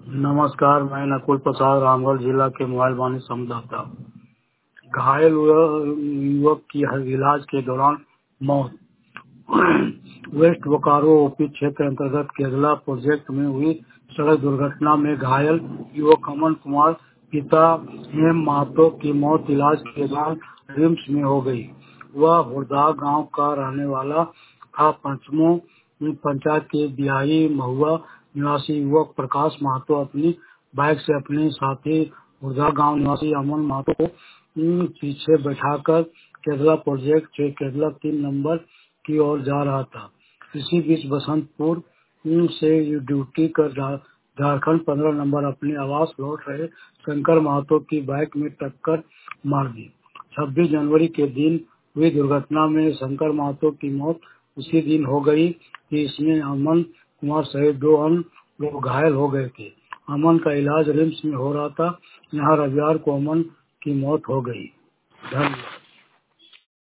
नमस्कार, मैं नकुल प्रसाद रामगढ़ जिला के मोबाइल वाणी संवाददाता। घायल युवक की इलाज के दौरान मौत। वेस्ट बोकारो ओपी क्षेत्र अंतर्गत केरला प्रोजेक्ट में हुई सड़क दुर्घटना में घायल युवक अमन कुमार पिता एम महतो की मौत इलाज के दौरान रिम्स में हो गई। वह हुरदा गांव का रहने वाला था। पंचमो पंचायत के बिहारी महुआ निवासी युवक प्रकाश महतो अपनी बाइक से अपने साथी हुरदा गांव निवासी अमन महतो को पीछे बैठाकर केरला प्रोजेक्ट से केरला 3 नंबर की ओर जा रहा था। इसी बीच बसंतपुर से ड्यूटी कर झारखंड 15 नंबर अपने आवास लौट रहे शंकर महतो की बाइक में टक्कर मार दी। 26 जनवरी के दिन हुई दुर्घटना में शंकर महतो की मौत उसी दिन हो गई कि इसमें अमन कुमार सहित 2 अन्य लोग घायल हो गए थे। अमन का इलाज रिम्स में हो रहा था। यहाँ रविवार को अमन की मौत हो गई। धन्यवाद।